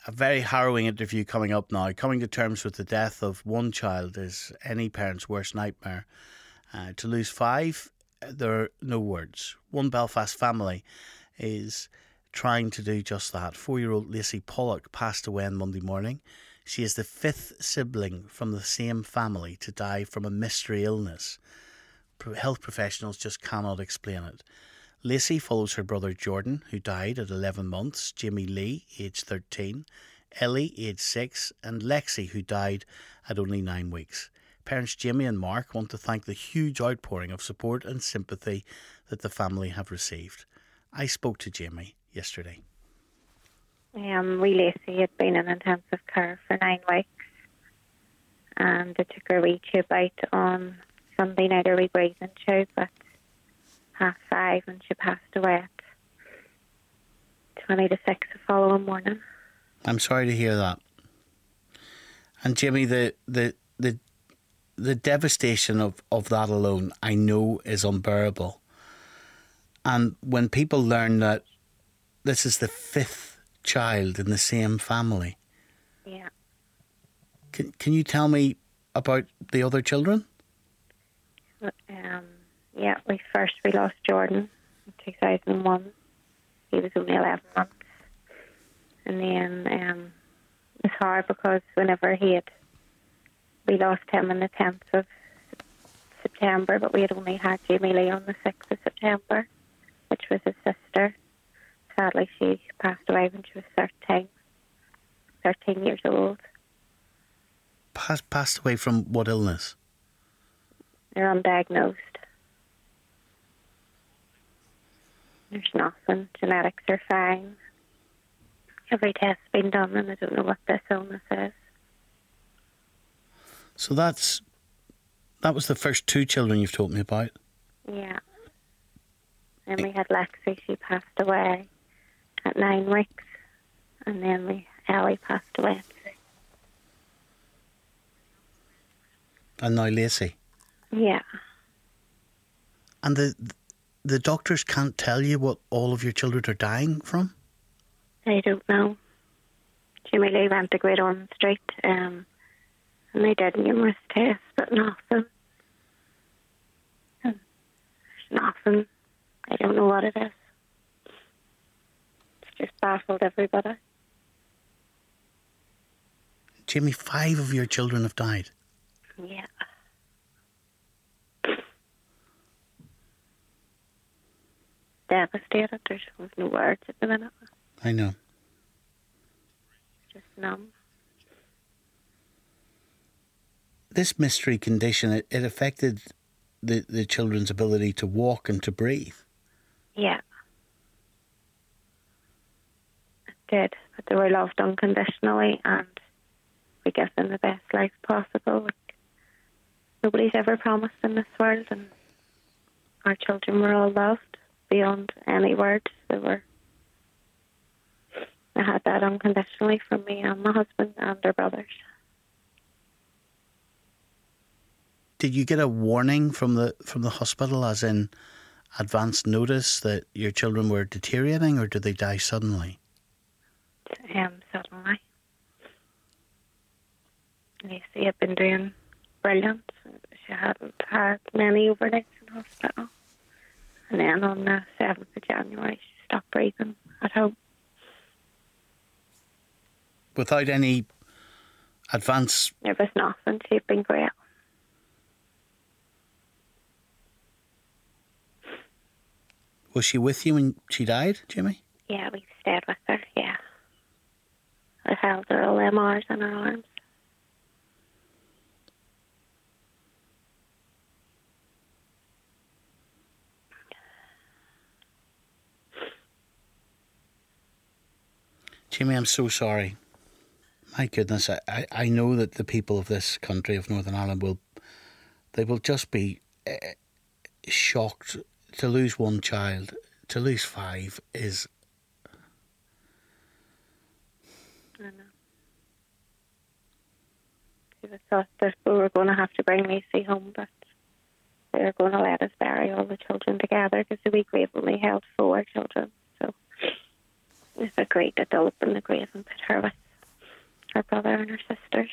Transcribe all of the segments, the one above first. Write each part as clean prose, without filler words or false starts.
a very harrowing interview coming up now. Coming to terms with the death of one child is any parent's worst nightmare. To lose 5, there are no words. One Belfast family is trying to do just that. 4-year-old Lacey Pollock passed away on Monday morning. She is the 5th sibling from the same family to die from a mystery illness. Health professionals just cannot explain it. Lacey follows her brother Jordan, who died at 11 months, Jamie Lee, aged 13, Ellie, aged 6, and Lexi, who died at only 9 weeks. Parents Jamie and Mark want to thank the huge outpouring of support and sympathy that the family have received. I spoke to Jamie yesterday. Wee Lacey had been in intensive care for 9 weeks, and they took her wee tube out on Sunday night, her wee breathing tube at 5:30, and she passed away at 20 to 6 the following morning. I'm sorry to hear that. And Jamie, the devastation of that alone, I know, is unbearable. And when people learn that this is the 5th child in the same family, yeah. Can you tell me about the other children? We lost Jordan in 2001. He was only 11 months. And then it was hard because we lost him on the 10th of September, but we had only had Jamie Lee on the 6th of September, which was his sister. Sadly, she passed away when she was 13 years old. Passed away from what illness? They're undiagnosed. There's nothing. Genetics are fine. Every test's been done, and I don't know what this illness is. So that was the first 2 children you've told me about? Yeah. Then we had Lexi. She passed away at 9 weeks. And then Ellie passed away at 6. And now Lacey? Yeah. And the doctors can't tell you what all of your children are dying from? I don't know. Jamie Lee went to Great Ormond Street, and they did numerous tests, but nothing. There's nothing. I don't know what it is. It's just baffled everybody. Jamie, 5 of your children have died? Yeah. Devastated. There's no words at the minute. I know. Just numb. This mystery condition, it affected the children's ability to walk and to breathe. Yeah. It did, but they were loved unconditionally, and we give them the best life possible. Nobody's ever promised in this world, and our children were all loved beyond any words. I had that unconditionally from me and my husband and their brothers. Did you get a warning from the hospital, as in advance notice that your children were deteriorating, or did they die suddenly? Suddenly. Lacey had been doing brilliant. She hadn't had many overnights in hospital. And then on the 7th of January, she stopped breathing at home. Without any advance? There was nothing. She'd been great. Was she with you when she died, Jimmy? Yeah, we stayed with her, yeah. I held her all them hours in her arms. Jimmy, I'm so sorry. My goodness, I know that the people of this country, of Northern Ireland, will just be shocked. To lose one child, to lose 5 is... I know. She thought that we were going to have to bring Lacey home, but they were going to let us bury all the children together, because the wee grave only held 4 children. So we've agreed that they'll open the grave and put her with her brother and her sisters.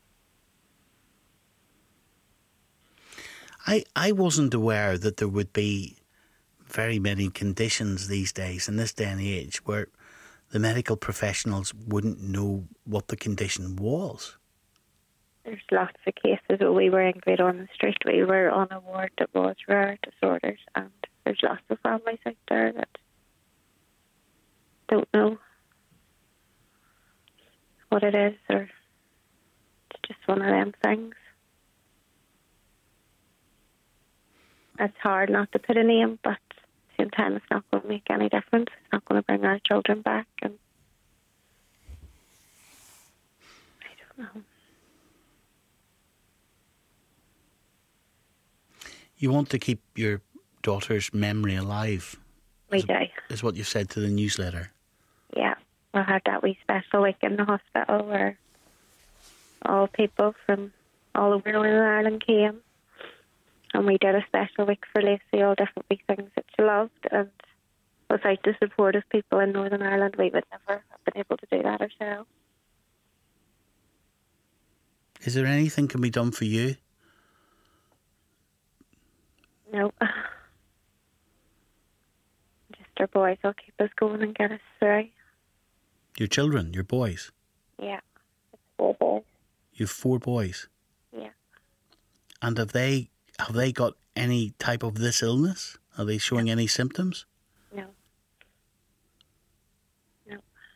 I wasn't aware that there would be very many conditions these days, in this day and age, where the medical professionals wouldn't know what the condition was. There's lots of cases. When we were in Great Ormond Street, we were on a ward that was rare disorders, and there's lots of families out there that don't know what it is, or it's just one of them things. It's hard not to put a name, but at the same time, it's not going to make any difference. It's not going to bring our children back, and I don't know. You want to keep your daughter's memory alive, We do. is what you said to the newsletter. Yeah, we had that wee special week in the hospital where all people from all over Northern Ireland came, and we did a special week for Lacey, all different wee things that she loved, and without the support of people in Northern Ireland, we would never have been able to do that ourselves. Is there anything can be done for you? No. Just our boys will keep us going and get us through. Your children, your boys? Yeah. It's 4 boys. You've 4 boys? Yeah. And have they got any type of this illness? Are they showing any symptoms? No. No.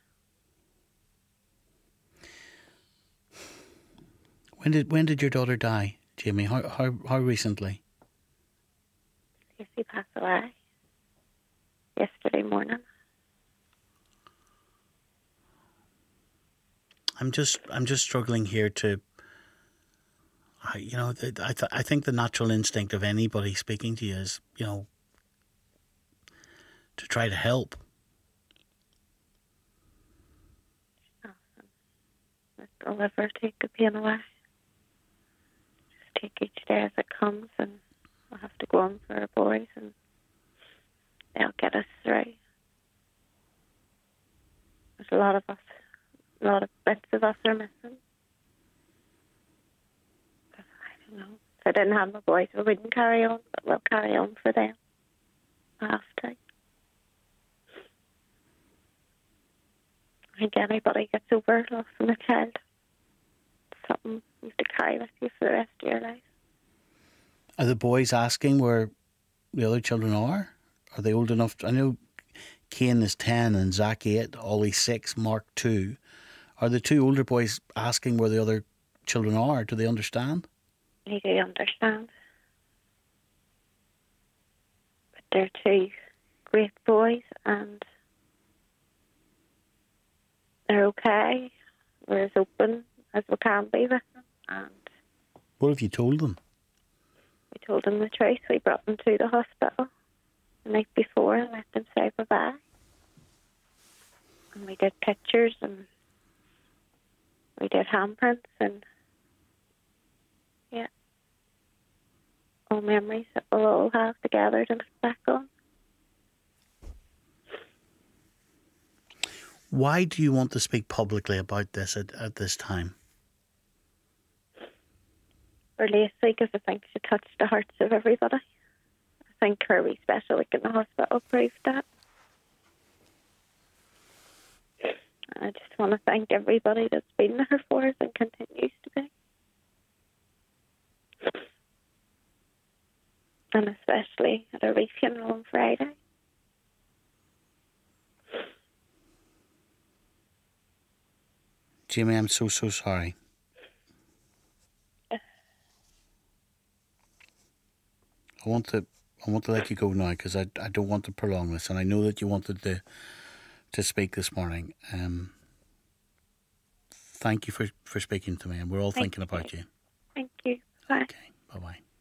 When did your daughter die, Jamie? How recently? Lacey passed away yesterday morning. I'm just struggling here to. I think the natural instinct of anybody speaking to you is, to try to help. I'll never take the pain away. Just take each day as it comes, and we'll have to go on for our boys, and they'll get us through. There's a lot of bits of us are missing. I don't know. If I didn't have my boys, we wouldn't carry on, but we'll carry on for them. I have to. I think anybody gets over losing a child. It's something you have to carry with you for the rest of your life. Are the boys asking where the other children are? Are they old enough? I know Kane is 10 and Zach 8, Ollie 6, Mark 2. Are the 2 older boys asking where the other children are? Do they understand? They do understand. But they're 2 great boys, and they're okay. We're as open as we can be with them. And What have you told them? we told them the truth. We brought them to the hospital the night before and let them say bye-bye. And we did pictures, and we did handprints, and all memories that we'll all have together to look back on. Why do you want to speak publicly about this at this time? For Lacey, because I think she touched the hearts of everybody. I think her wee special week in the hospital proved that. I just want to thank everybody that's been there for us and continues to be. And especially at her wee funeral on Friday. Jamie, I'm so sorry. I want to let you go now because I don't want to prolong this, and I know that you wanted to speak this morning. Thank you for speaking to me, and we're all thinking about you. Thank you. Bye. Okay, bye-bye.